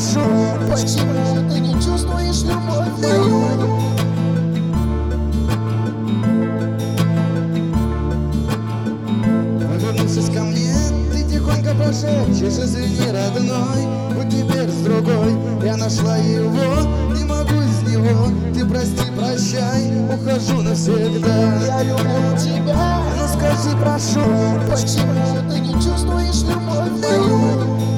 прошу, почему ты не чувствуешь любовь мою? Вернувшись ко мне, ты тихонько прошепчешь: извини, родной, будь теперь с другой. Я нашла его, не могу из него. Ты прости, прощай, ухожу навсегда. Я люблю тебя, но скажи, прошу, почему ты не чувствуешь любовь мою?